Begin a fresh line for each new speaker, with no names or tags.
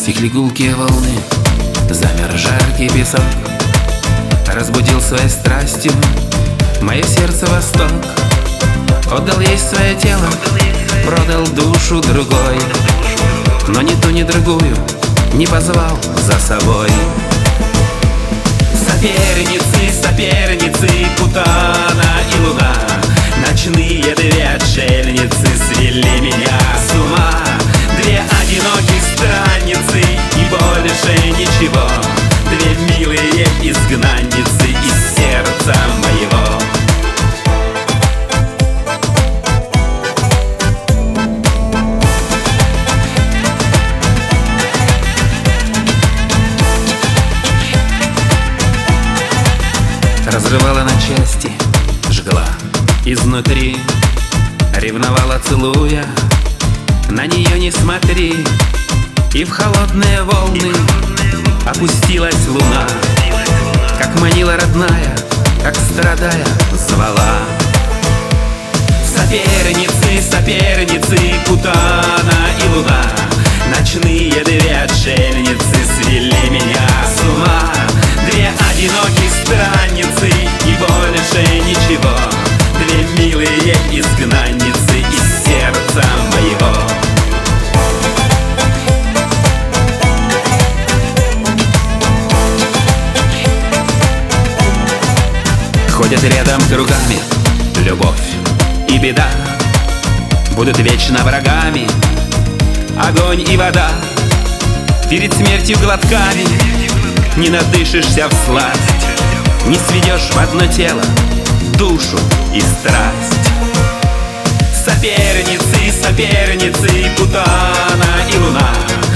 Стихли гулкие волны, замер жаркий песок, разбудил своей страстью мое сердце восток. Отдал ей свое тело, продал душу другой, но ни ту, ни другую не позвал за собой. Соперницы, соперницы, Путана и Луна, ночные две отшельницы свели меня с ума. Две одиноких странницы и больше ничего, две милые изгнанницы из сердца моего. Разрывала на части, жгла изнутри, ревновала, целуя, на нее не смотри. И в холодные волны опустилась луна, как манила родная, как страдая звала. Соперницы, соперницы, Путана и Луна, ночные две отшельницы свели меня с ума. Две одиноких странницы и больше ничего, две милые изгнанницы из сердца моего. Ходят рядом кругами любовь и беда, будут вечно врагами огонь и вода. Перед смертью глотками не надышишься всласть, не сведешь в одно тело душу и страсть. Соперницы, соперницы, Путана и Луна,